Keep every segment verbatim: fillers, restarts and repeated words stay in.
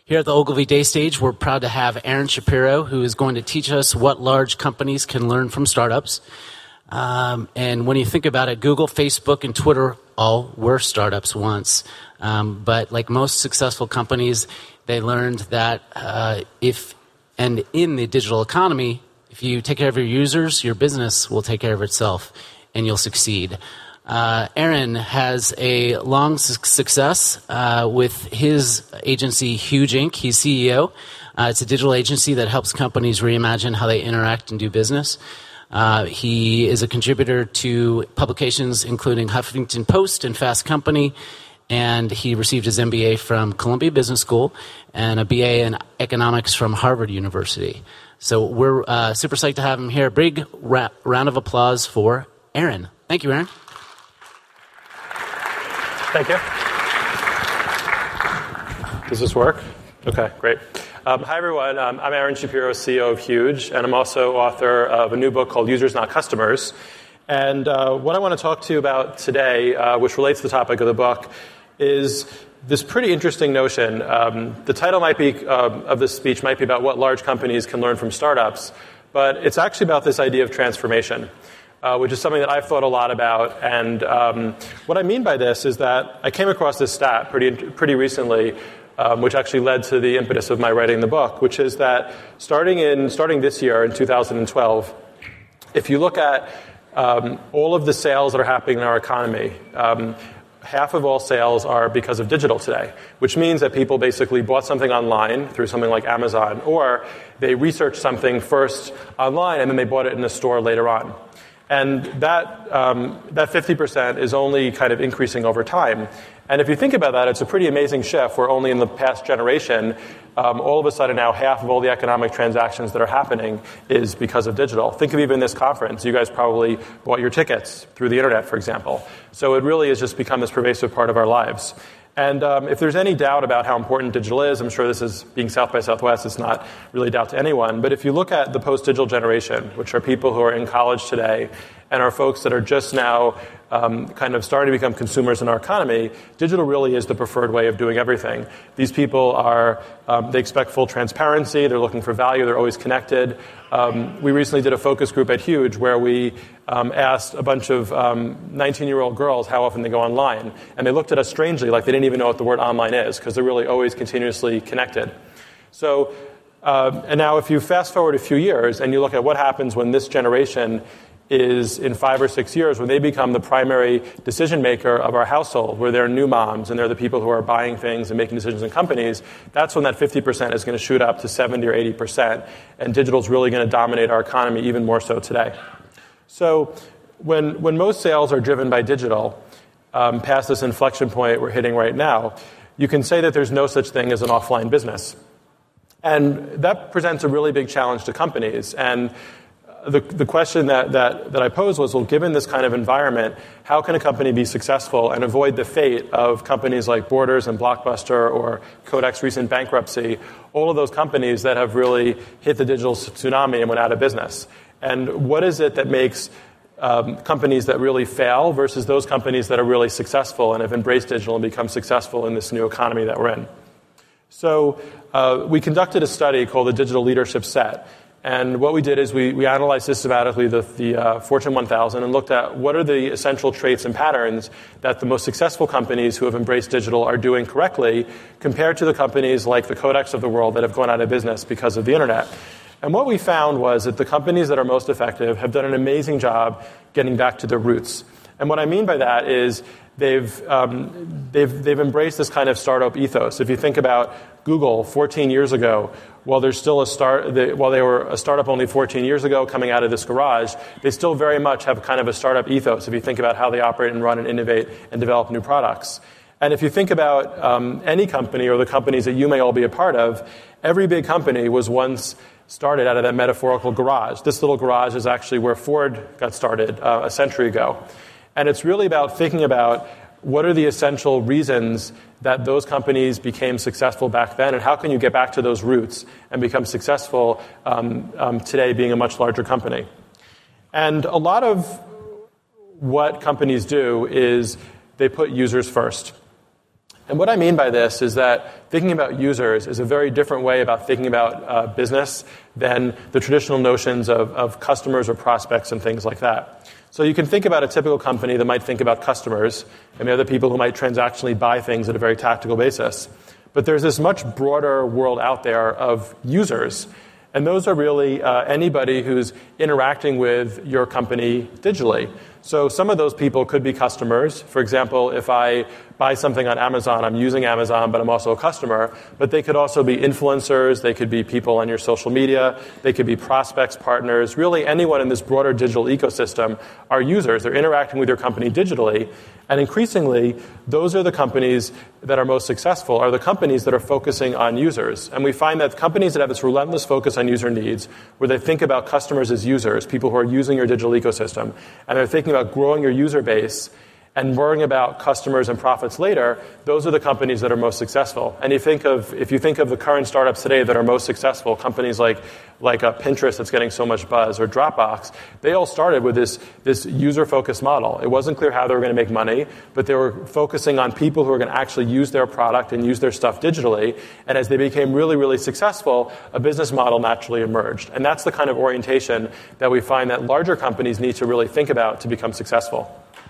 Here at the Ogilvy Day Stage, we're proud to have Aaron Shapiro, who is going to teach us what large companies can learn from startups. Um, and when you think about it, Google, Facebook, and Twitter all were startups once. Um, but like most successful companies, they learned that uh, if, and in the digital economy, if you take care of your users, your business will take care of itself, and you'll succeed. Uh, Aaron has a long su- success uh, with his agency, Huge Incorporated. He's C E O. Uh, it's a digital agency that helps companies reimagine how they interact and do business. Uh, he is a contributor to publications including Huffington Post and Fast Company, and he received his M B A from Columbia Business School and a B A in economics from Harvard University. So we're uh, super psyched to have him here. Big ra- round of applause for Aaron. Thank you, Aaron. Thank you. Does this work? Okay, great. Um, hi, everyone. Um, I'm Aaron Shapiro, C E O of Huge, and I'm also author of a new book called Users, Not Customers. And uh, what I want to talk to you about today, uh, which relates to the topic of the book, is this pretty interesting notion. Um, the title might be um, of this speech might be about what large companies can learn from startups, but it's actually about this idea of transformation. Uh, which is something that I've thought a lot about. And um, what I mean by this is that I came across this stat pretty pretty recently, um, which actually led to the impetus of my writing the book, which is that starting in starting this year in two thousand twelve, if you look at um, all of the sales that are happening in our economy, um, half of all sales are because of digital today, which means that people basically bought something online through something like Amazon, or they researched something first online and then they bought it in a store later on. And that um, that fifty percent is only kind of increasing over time. And if you think about that, it's a pretty amazing shift where only in the past generation, um, all of a sudden now half of all the economic transactions that are happening is because of digital. Think of even this conference. You guys probably bought your tickets through the internet, for example. So it really has just become this pervasive part of our lives. And um, if there's any doubt about how important digital is, I'm sure this is, being South by Southwest, it's not really a doubt to anyone. But if you look at the post-digital generation, which are people who are in college today and are folks that are just now um, kind of starting to become consumers in our economy, digital really is the preferred way of doing everything. These people are, um, they expect full transparency, they're looking for value, they're always connected. Um, we recently did a focus group at Huge where we um, asked a bunch of um, nineteen-year-old girls how often they go online. And they looked at us strangely, like they didn't even know what the word online is, because they're really always continuously connected. So, uh, and now if you fast forward a few years and you look at what happens when this generation is in five or six years when they become the primary decision maker of our household, where they're new moms and they're the people who are buying things and making decisions in companies, that's when that fifty percent is going to shoot up to seventy or eighty percent. And digital is really going to dominate our economy even more so today. So when when most sales are driven by digital, um, past this inflection point we're hitting right now, you can say that there's no such thing as an offline business. And that presents a really big challenge to companies. And The, the question that, that, that I posed was, well, given this kind of environment, how can a company be successful and avoid the fate of companies like Borders and Blockbuster or Kodak's recent bankruptcy, all of those companies that have really hit the digital tsunami and went out of business? And what is it that makes um, companies that really fail versus those companies that are really successful and have embraced digital and become successful in this new economy that we're in? So uh, we conducted a study called the Digital Leadership Set. And what we did is we, we analyzed systematically the, the uh, Fortune one thousand and looked at what are the essential traits and patterns that the most successful companies who have embraced digital are doing correctly compared to the companies like the Kodaks of the world that have gone out of business because of the internet. And what we found was that the companies that are most effective have done an amazing job getting back to their roots. And what I mean by that is they've um, they've they've embraced this kind of startup ethos. If you think about Google fourteen years ago, while they're still a start, they, while they were a startup only fourteen years ago, coming out of this garage, they still very much have kind of a startup ethos. If you think about how they operate and run and innovate and develop new products. And if you think about um, any company or the companies that you may all be a part of, every big company was once started out of that metaphorical garage. This little garage is actually where Ford got started uh, a century ago. And it's really about thinking about what are the essential reasons that those companies became successful back then, and how can you get back to those roots and become successful um, um, today being a much larger company. And a lot of what companies do is they put users first. And what I mean by this is that thinking about users is a very different way about thinking about uh, business than the traditional notions of, of customers or prospects and things like that. So you can think about a typical company that might think about customers and the other people who might transactionally buy things at a very tactical basis. But there's this much broader world out there of users. And those are really uh, anybody who's interacting with your company digitally. So some of those people could be customers. For example, if I buy something on Amazon, I'm using Amazon, but I'm also a customer. But they could also be influencers. They could be people on your social media. They could be prospects, partners. Really, anyone in this broader digital ecosystem are users. They're interacting with your company digitally. And increasingly, those are the companies that are most successful, are the companies that are focusing on users. And we find that companies that have this relentless focus on user needs, where they think about customers as users, people who are using your digital ecosystem, and they're thinking about growing your user base and worrying about customers and profits later, those are the companies that are most successful. And you think of, if you think of the current startups today that are most successful, companies like, like uh, Pinterest that's getting so much buzz, or Dropbox, they all started with this, this user-focused model. It wasn't clear how they were going to make money, but they were focusing on people who are going to actually use their product and use their stuff digitally. And as they became really, really successful, a business model naturally emerged. And that's the kind of orientation that we find that larger companies need to really think about to become successful.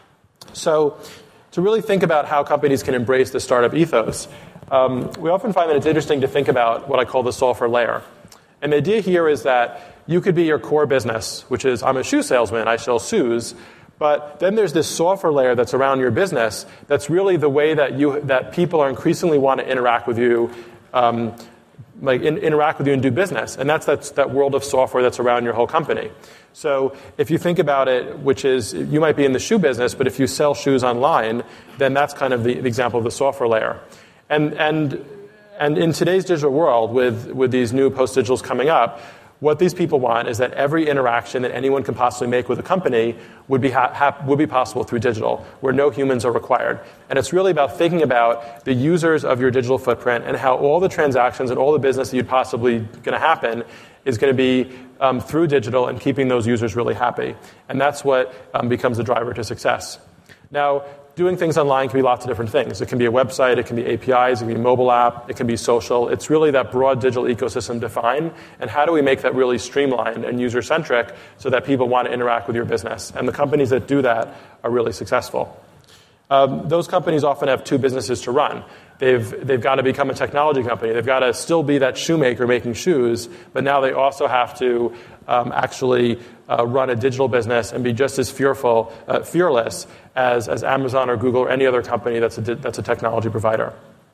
So to really think about how companies can embrace the startup ethos, um, we often find that it's interesting to think about what I call the software layer. And the idea here is that you could be your core business, which is I'm a shoe salesman, I sell shoes. But then there's this software layer that's around your business that's really the way that you that people are increasingly want to interact with you, um, like in, interact with you and do business. And that's, that's that world of software that's around your whole company. So if you think about it, which is, you might be in the shoe business, but if you sell shoes online, then that's kind of the, the example of the software layer. And, and, and in today's digital world, with, with these new post-digitals coming up, what these people want is that every interaction that anyone can possibly make with a company would be, ha- ha- would be possible through digital, where no humans are required. And it's really about thinking about the users of your digital footprint and how all the transactions and all the business that you'd possibly going to happen is going to be um, through digital and keeping those users really happy. And that's what um, becomes the driver to success. Now, doing things online can be lots of different things. It can be a website, it can be A P Is, it can be a mobile app, it can be social. It's really that broad digital ecosystem defined, and how do we make that really streamlined and user-centric so that people want to interact with your business? And the companies that do that are really successful. Um, those companies often have two businesses to run. They've, they've got to become a technology company. They've got to still be that shoemaker making shoes, but now they also have to um, actually uh, run a digital business and be just as fearful, uh, fearless as, as Amazon or Google or any other company that's a, that's a technology provider.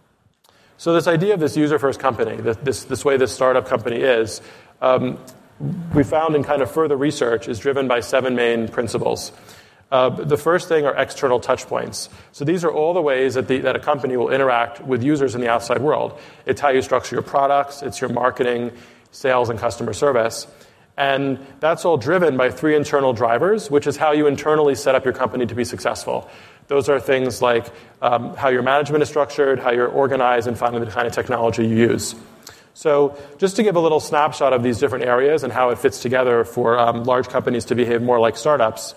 So this idea of this user-first company, this, this way this startup company is, um, we found in kind of further research is driven by seven main principles. Uh, the first thing are external touch points. So these are all the ways that, the, that a company will interact with users in the outside world. It's how you structure your products, it's your marketing, sales, and customer service. And that's all driven by three internal drivers, which is how you internally set up your company to be successful. Those are things like um, how your management is structured, how you're organized, and finally the kind of technology you use. So just to give a little snapshot of these different areas and how it fits together for um, large companies to behave more like startups,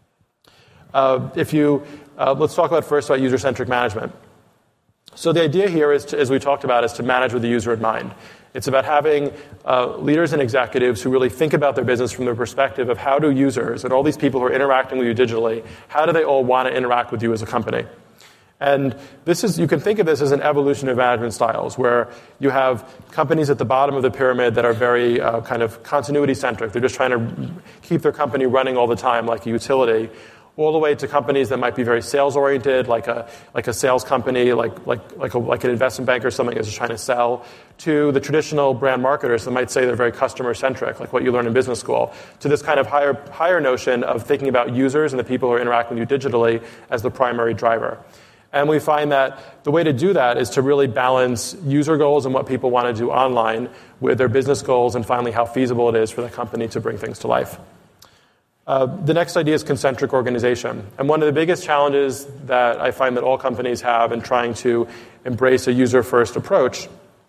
Uh, if you, uh, let's talk about first about user-centric management. So the idea here is, to, as we talked about, is to manage with the user in mind. It's about having uh, leaders and executives who really think about their business from the perspective of how do users and all these people who are interacting with you digitally, how do they all want to interact with you as a company? And this is, you can think of this as an evolution of management styles, where you have companies at the bottom of the pyramid that are very uh, kind of continuity-centric. They're just trying to keep their company running all the time like a utility, all the way to companies that might be very sales-oriented, like a like a sales company, like like like a, like an investment bank or something that's just trying to sell, to the traditional brand marketers that might say they're very customer-centric, like what you learn in business school, to this kind of higher higher notion of thinking about users and the people who are interacting with you digitally as the primary driver. And we find that the way to do that is to really balance user goals and what people want to do online with their business goals, and finally how feasible it is for the company to bring things to life. Uh, the next idea is concentric organization. And one of the biggest challenges that I find that all companies have in trying to embrace a user-first approach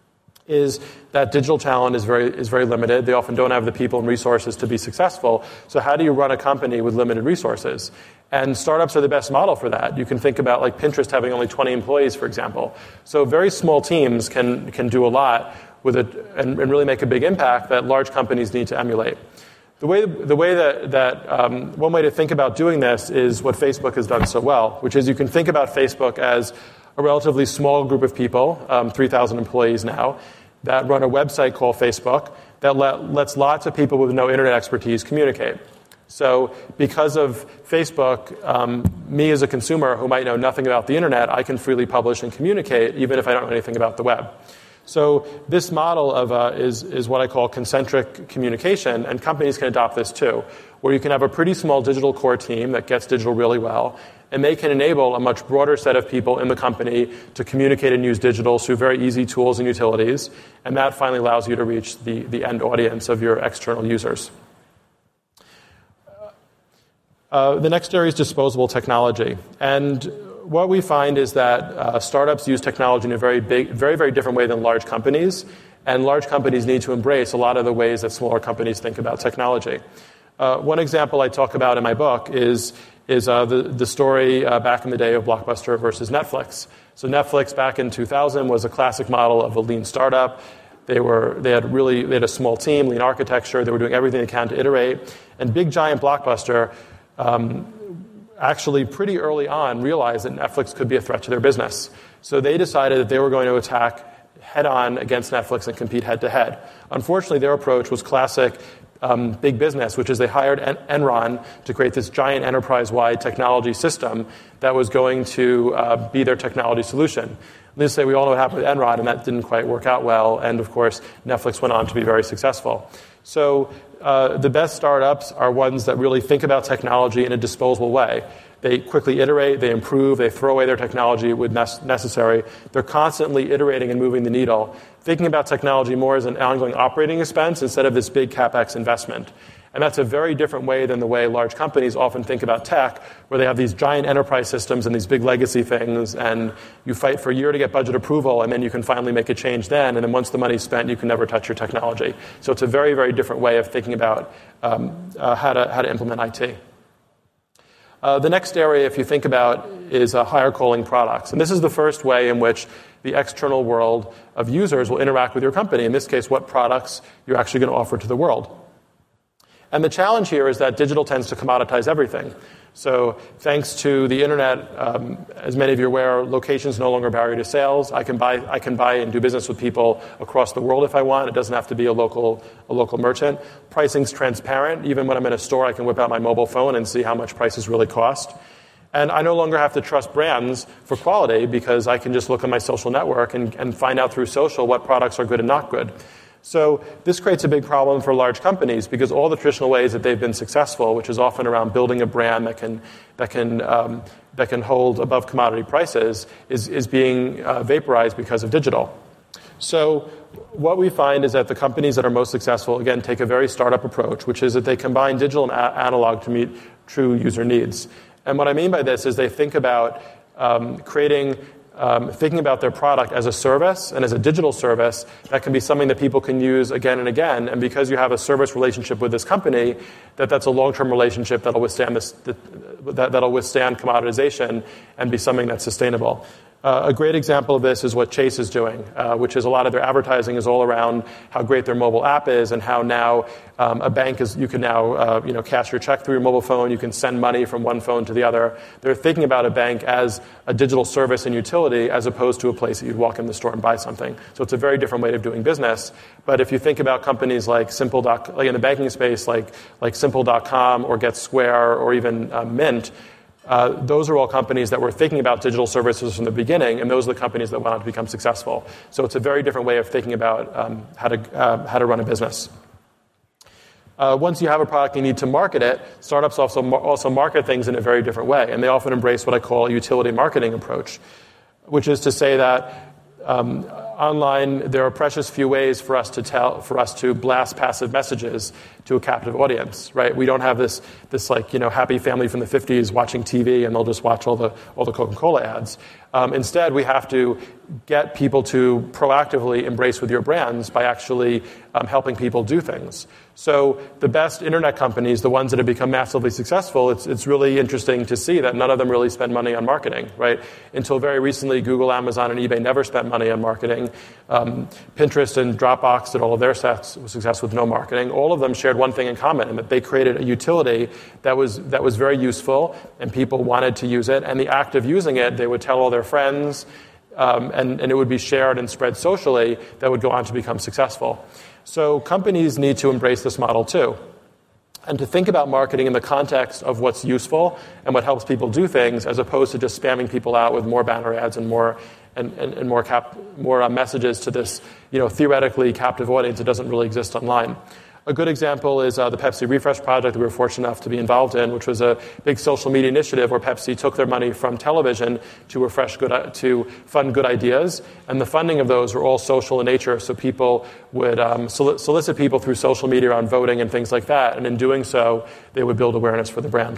is that digital talent is very is very limited. They often don't have the people and resources to be successful. So how do you run a company with limited resources? And startups are the best model for that. You can think about like Pinterest having only twenty employees, for example. So very small teams can can do a lot with it and, and really make a big impact that large companies need to emulate. The way the way that that um, one way to think about doing this is what Facebook has done so well, which is you can think about Facebook as a relatively small group of people, um, three thousand employees now, that run a website called Facebook that let, lets lots of people with no internet expertise communicate. So because of Facebook, um, me as a consumer who might know nothing about the internet, I can freely publish and communicate even if I don't know anything about the web. So this model of uh, is, is what I call concentric communication, and companies can adopt this too, where you can have a pretty small digital core team that gets digital really well, and they can enable a much broader set of people in the company to communicate and use digital through very easy tools and utilities, and that finally allows you to reach the, the end audience of your external users. Uh, the next area is disposable technology. And what we find is that uh, startups use technology in a very big, very, very different way than large companies. And large companies need to embrace a lot of the ways that smaller companies think about technology. Uh, one example I talk about in my book is, is uh, the, the story uh, back in the day of Blockbuster versus Netflix. So Netflix back in two thousand was a classic model of a lean startup. They were they had really they had a small team, lean architecture. They were doing everything they can to iterate. And big giant Blockbuster um, actually pretty early on realized that Netflix could be a threat to their business. So they decided that they were going to attack head-on against Netflix and compete head-to-head. Unfortunately, their approach was classic um, big business, which is they hired en- Enron to create this giant enterprise-wide technology system that was going to uh, be their technology solution. Let's say we all know what happened with Enron, and that didn't quite work out well. And, of course, Netflix went on to be very successful. So uh, the best startups are ones that really think about technology in a disposable way. They quickly iterate, they improve, they throw away their technology when necessary. They're constantly iterating and moving the needle, thinking about technology more as an ongoing operating expense instead of this big CapEx investment. And that's a very different way than the way large companies often think about tech, where they have these giant enterprise systems and these big legacy things, and you fight for a year to get budget approval, and then you can finally make a change then, and then once the money's spent, you can never touch your technology. So it's a very, very different way of thinking about um, uh, how to how to implement I T. Uh, the next area, if you think about, is uh, higher calling products. And this is the first way in which the external world of users will interact with your company. In this case, what products you're actually going to offer to the world. And the challenge here is that digital tends to commoditize everything. So thanks to the internet, um, as many of you are aware, location is no longer a barrier to sales. I can buy, I can buy and do business with people across the world if I want. It doesn't have to be a local, a local merchant. Pricing's transparent. Even when I'm in a store, I can whip out my mobile phone and see how much prices really cost. And I no longer have to trust brands for quality because I can just look on my social network and, and find out through social what products are good and not good. So this creates a big problem for large companies because all the traditional ways that they've been successful, which is often around building a brand that can that can um, that can hold above commodity prices, is is being uh, vaporized because of digital. So what we find is that the companies that are most successful, again, take a very startup approach, which is that they combine digital and a- analog to meet true user needs. And what I mean by this is they think about um, creating. Um, thinking about their product as a service and as a digital service that can be something that people can use again and again. And because you have a service relationship with this company, that that's a long-term relationship that'll withstand this, that, that'll withstand commoditization and be something that's sustainable. Uh, a great example of this is what Chase is doing, uh, which is a lot of their advertising is all around how great their mobile app is and how now um, a bank is, you can now uh, you know, cash your check through your mobile phone, you can send money from one phone to the other. They're thinking about a bank as a digital service and utility as opposed to a place that you'd walk in the store and buy something. So it's a very different way of doing business. But if you think about companies like Simple, like in the banking space, like, like Simple dot com or Get Square or even uh, Mint, Uh, those are all companies that were thinking about digital services from the beginning, and those are the companies that went on to become successful. So it's a very different way of thinking about um, how to uh, how to run a business. Uh, once you have a product, you need to market it. Startups also also market things in a very different way, and they often embrace what I call a utility marketing approach, which is to say that um, online, there are precious few ways for us to tell, for us to blast passive messages to a captive audience, right? We don't have this, this like, you know, happy family from the fifties watching T V and they'll just watch all the, all the Coca-Cola ads. Um, instead, we have to get people to proactively embrace with your brands by actually um, helping people do things. So the best internet companies, the ones that have become massively successful, it's, it's really interesting to see that none of them really spend money on marketing, right? Until very recently, Google, Amazon, and eBay never spent money on marketing. Um, Pinterest and Dropbox did all of their success with no marketing. All of them shared one thing in common, and that they created a utility that was, that was very useful, and people wanted to use it. And the act of using it, they would tell all their friends, um, and, and it would be shared and spread socially that would go on to become successful. So companies need to embrace this model too, and to think about marketing in the context of what's useful and what helps people do things, as opposed to just spamming people out with more banner ads and more and, and, and more cap, more uh, messages to this, you know, theoretically captive audience that doesn't really exist online. A good example is uh, the Pepsi Refresh project that we were fortunate enough to be involved in, which was a big social media initiative where Pepsi took their money from television to refresh good, to fund good ideas, and the funding of those were all social in nature. So people would um, solicit people through social media on voting and things like that, and in doing so, they would build awareness for the brand.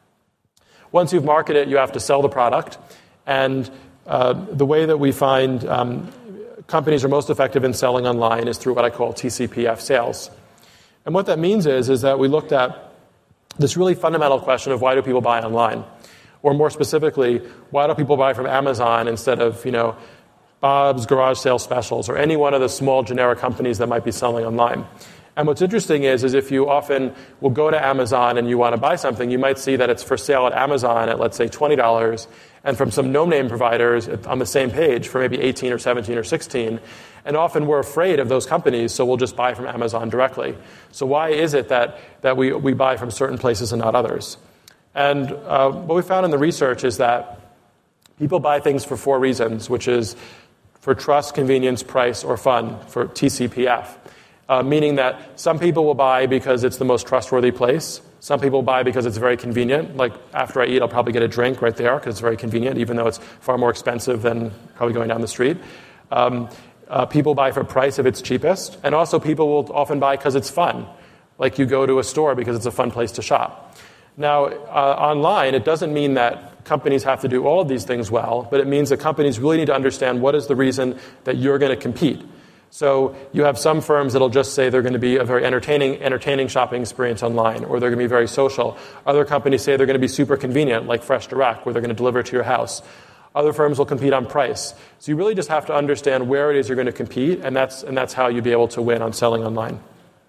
Once you've marketed it, you have to sell the product, and uh, the way that we find um, companies are most effective in selling online is through what I call T C P F sales. And what that means is, is that we looked at this really fundamental question of why do people buy online? Or more specifically, why do people buy from Amazon instead of, you know, Bob's Garage Sale Specials or any one of the small generic companies that might be selling online? And what's interesting is, is if you often will go to Amazon and you want to buy something, you might see that it's for sale at Amazon at, let's say, twenty dollars, and from some no-name providers on the same page for maybe eighteen or seventeen or sixteen. And often we're afraid of those companies, so we'll just buy from Amazon directly. So why is it that, that we, we buy from certain places and not others? And uh, what we found in the research is that people buy things for four reasons, which is for trust, convenience, price, or fun, for T C P F. Uh, meaning that some people will buy because it's the most trustworthy place. Some people buy because it's very convenient. Like, after I eat, I'll probably get a drink right there because it's very convenient, even though it's far more expensive than probably going down the street. Um, uh, people buy for price if it's cheapest. And also people will often buy because it's fun. Like, you go to a store because it's a fun place to shop. Now, uh, online, it doesn't mean that companies have to do all of these things well, but it means that companies really need to understand what is the reason that you're going to compete. So you have some firms that'll just say they're going to be a very entertaining, entertaining shopping experience online, or they're going to be very social. Other companies say they're going to be super convenient, like Fresh Direct, where they're going to deliver it to your house. Other firms will compete on price. So you really just have to understand where it is you're going to compete, and that's and that's how you'll be able to win on selling online.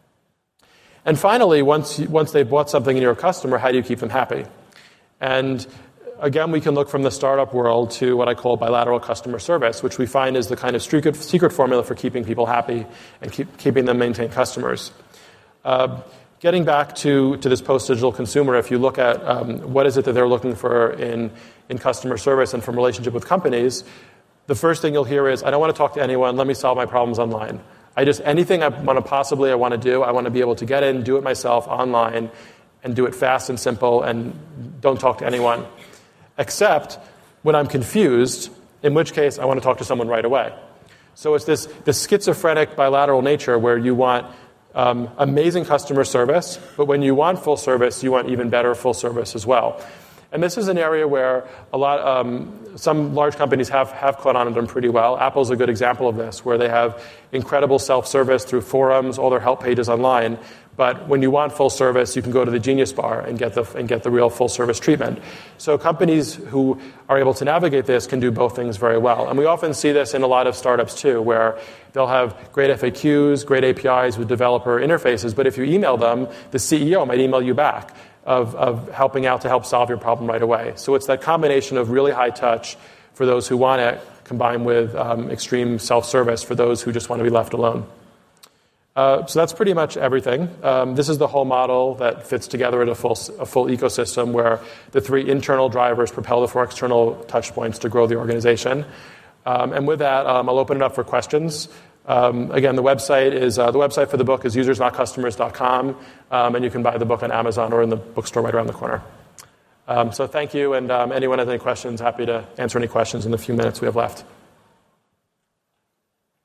And finally, once you, once they've bought something in your customer, how do you keep them happy? And again, we can look from the startup world to what I call bilateral customer service, which we find is the kind of secret, secret formula for keeping people happy and keep, keeping them maintained customers. Uh, getting back to, to this post-digital consumer, if you look at um, what is it that they're looking for in, in customer service and from relationship with companies, the first thing you'll hear is, I don't want to talk to anyone, let me solve my problems online. I just, anything I want to possibly I want to do, I want to be able to get in, do it myself online, and do it fast and simple, and don't talk to anyone. Except when I'm confused, in which case I want to talk to someone right away. So it's this, this schizophrenic bilateral nature where you want um, amazing customer service, but when you want full service, you want even better full service as well. And this is an area where a lot, um, some large companies have, have caught on and done pretty well. Apple's a good example of this, where they have incredible self-service through forums, all their help pages online. But when you want full service, you can go to the Genius Bar and get the and get the real full service treatment. So companies who are able to navigate this can do both things very well. And we often see this in a lot of startups too, where they'll have great F A Qs, great A P Is with developer interfaces, but if you email them, the C E O might email you back of, of helping out to help solve your problem right away. So it's that combination of really high touch for those who want it, combined with um, extreme self-service for those who just want to be left alone. Uh, so that's pretty much everything. Um, this is the whole model that fits together in a full, a full ecosystem where the three internal drivers propel the four external touch points to grow the organization. Um, and with that, um, I'll open it up for questions. Um, again, the website is uh, the website for the book is users not customers dot com, um, and you can buy the book on Amazon or in the bookstore right around the corner. Um, so thank you, and um, anyone has any questions, happy to answer any questions in the few minutes we have left.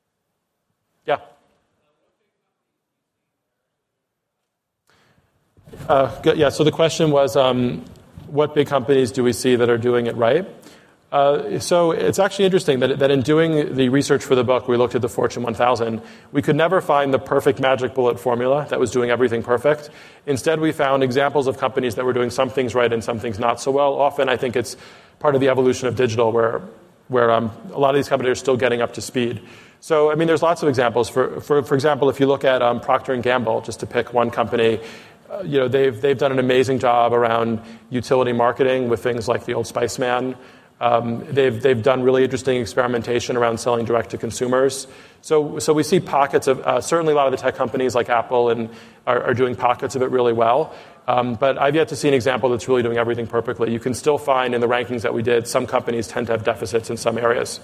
Yeah. Uh, good. Yeah, so the question was, um, what big companies do we see that are doing it right? Uh, so it's actually interesting that, that in doing the research for the book, we looked at the Fortune one thousand. We could never find the perfect magic bullet formula that was doing everything perfect. Instead, we found examples of companies that were doing some things right and some things not so well. Often, I think it's part of the evolution of digital where, where um, a lot of these companies are still getting up to speed. So, I mean, there's lots of examples. For, for, for example, if you look at um, Procter and Gamble, just to pick one company, uh, you know, they've, they've done an amazing job around utility marketing with things like the Old Spice Man. Um, they've they've done really interesting experimentation around selling direct to consumers. So so we see pockets of uh, certainly a lot of the tech companies like Apple and are, are doing pockets of it really well. Um, but I've yet to see an example that's really doing everything perfectly. You can still find in the rankings that we did, some companies tend to have deficits in some areas.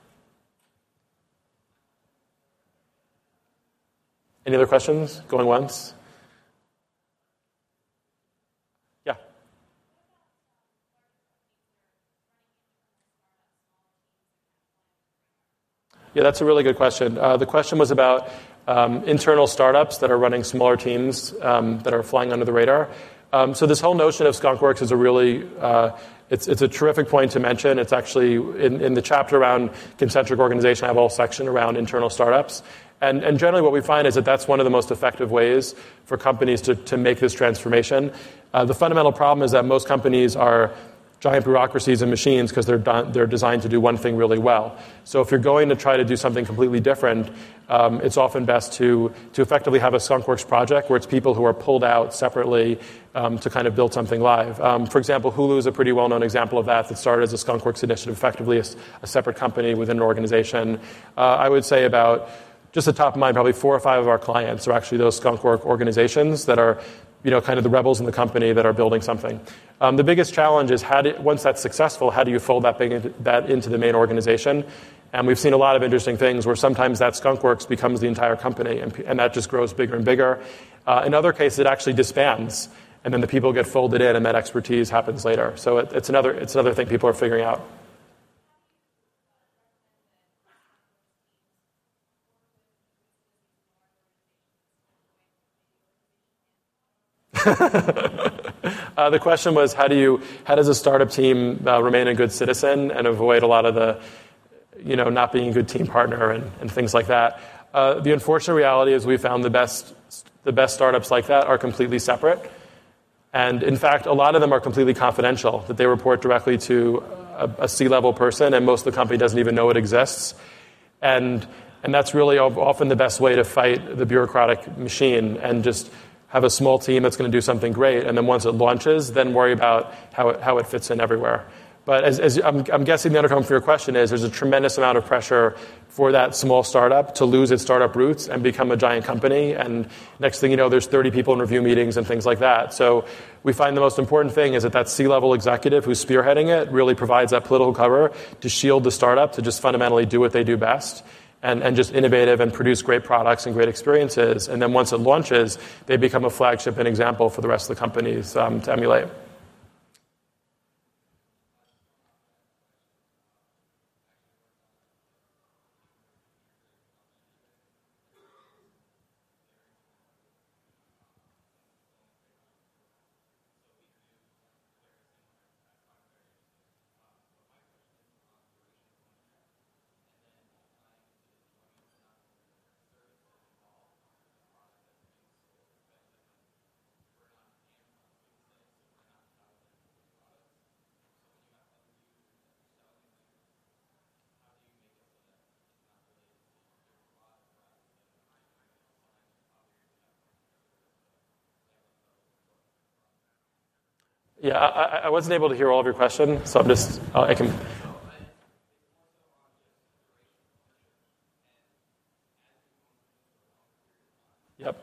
Any other questions? Going once? Yeah, that's a really good question. Uh, the question was about um, internal startups that are running smaller teams um, that are flying under the radar. Um, so this whole notion of skunkworks is a really, uh, it's, it's a terrific point to mention. It's actually in, in the chapter around concentric organization, I have a whole section around internal startups. And, and generally what we find is that that's one of the most effective ways for companies to, to make this transformation. Uh, the fundamental problem is that most companies are giant bureaucracies and machines because they're done, they're designed to do one thing really well. So if you're going to try to do something completely different, um, it's often best to to effectively have a skunkworks project where it's people who are pulled out separately um, to kind of build something live. Um, for example, Hulu is a pretty well-known example of that that started as a skunkworks initiative, effectively a, a separate company within an organization. Uh, I would say about, just at the top of mind, probably four or five of our clients are actually those skunkwork organizations that are, you know, kind of the rebels in the company that are building something. Um, the biggest challenge is how do, once that's successful, how do you fold that, big into, that into the main organization? And we've seen a lot of interesting things where sometimes that skunkworks becomes the entire company, and, and that just grows bigger and bigger. Uh, in other cases, it actually disbands, and then the people get folded in, and that expertise happens later. So it, it's another it's another thing people are figuring out. uh, the question was, how do you, how does a startup team uh, remain a good citizen and avoid a lot of the, you know, not being a good team partner and, and things like that? Uh, the unfortunate reality is we found the best, the best startups like that are completely separate. And in fact, a lot of them are completely confidential, that they report directly to a, a C-level person, and most of the company doesn't even know it exists. And, and that's really often the best way to fight the bureaucratic machine and just have a small team that's going to do something great, and then once it launches, then worry about how it, how it fits in everywhere. But as, as I'm, I'm guessing the undertone for your question is there's a tremendous amount of pressure for that small startup to lose its startup roots and become a giant company. And next thing you know, there's thirty people in review meetings and things like that. So we find the most important thing is that that C-level executive who's spearheading it really provides that political cover to shield the startup to just fundamentally do what they do best. And, and just innovative and produce great products and great experiences. And then once it launches, they become a flagship and example for the rest of the companies um, to emulate. Yeah, I, I wasn't able to hear all of your question, so I'm just, uh, I can... Yep.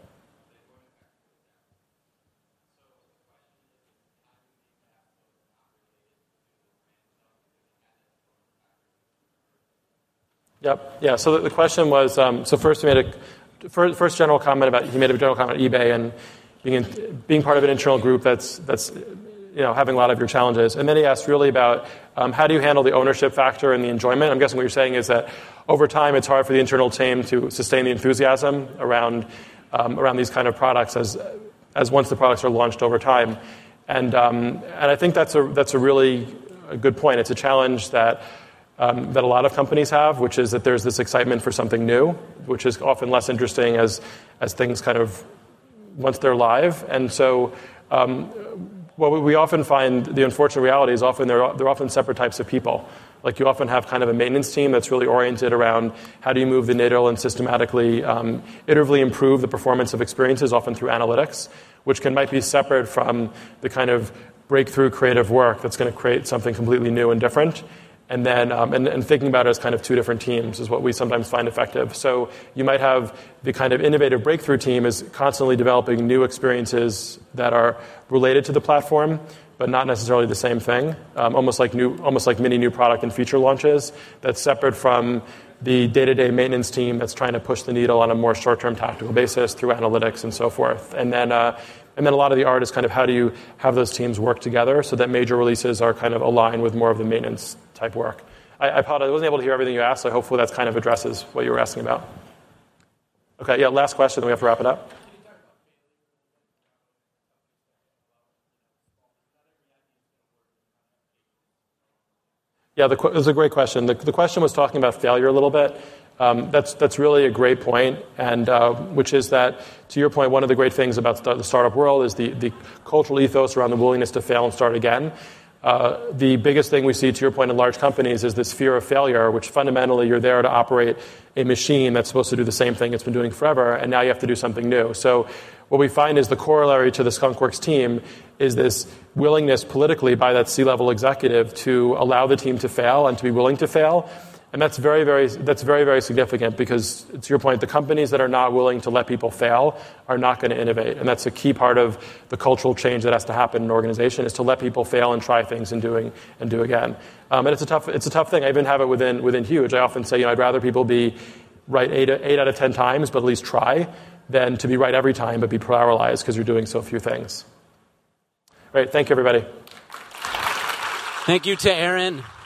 Yep. Yeah. So the, the question was, um, so first he made a first, first general comment about he made a general comment on eBay and being in, being part of an internal group that's that's you know having a lot of your challenges, and then he asked really about um, how do you handle the ownership factor and the enjoyment. I'm guessing what you're saying is that over time, it's hard for the internal team to sustain the enthusiasm around um, around these kind of products as as once the products are launched over time. And um, and I think that's a that's a really a good point. It's a challenge that um, that a lot of companies have, which is that there's this excitement for something new, which is often less interesting as as things kind of once they're live. And so um, what we often find, the unfortunate reality is often they're they're often separate types of people. Like you often have kind of a maintenance team that's really oriented around how do you move the needle and systematically, um, iteratively improve the performance of experiences, often through analytics, which can might be separate from the kind of breakthrough creative work that's going to create something completely new and different. And then um, and, and thinking about it as kind of two different teams is what we sometimes find effective. So you might have the kind of innovative breakthrough team is constantly developing new experiences that are related to the platform, but not necessarily the same thing. Um, almost like new, almost like mini new product and feature launches. That's separate from the day-to-day maintenance team that's trying to push the needle on a more short-term tactical basis through analytics and so forth. And then. Uh, And then a lot of the art is kind of how do you have those teams work together so that major releases are kind of aligned with more of the maintenance type work. I, I apologize, I wasn't able to hear everything you asked, so hopefully that kind of addresses what you were asking about. Okay, yeah, last question, then we have to wrap it up. Yeah, the, it was a great question. The, the question was talking about failure a little bit. Um, that's that's really a great point, and uh, which is that, to your point, one of the great things about the startup world is the, the cultural ethos around the willingness to fail and start again. Uh, the biggest thing we see, to your point, in large companies is this fear of failure, which fundamentally you're there to operate a machine that's supposed to do the same thing it's been doing forever, and now you have to do something new. So what we find is the corollary to the Skunkworks team is this willingness politically by that C-level executive to allow the team to fail and to be willing to fail. And that's very, very, that's very, very significant because, to your point, the companies that are not willing to let people fail are not going to innovate. And that's a key part of the cultural change that has to happen in an organization is to let people fail and try things and doing and do again. Um, and it's a tough, it's a tough thing. I even have it within within Huge. I often say, you know, I'd rather people be right eight, eight out of ten times, but at least try, than to be right every time but be paralyzed because you're doing so few things. All right. Thank you, everybody. Thank you to Aaron.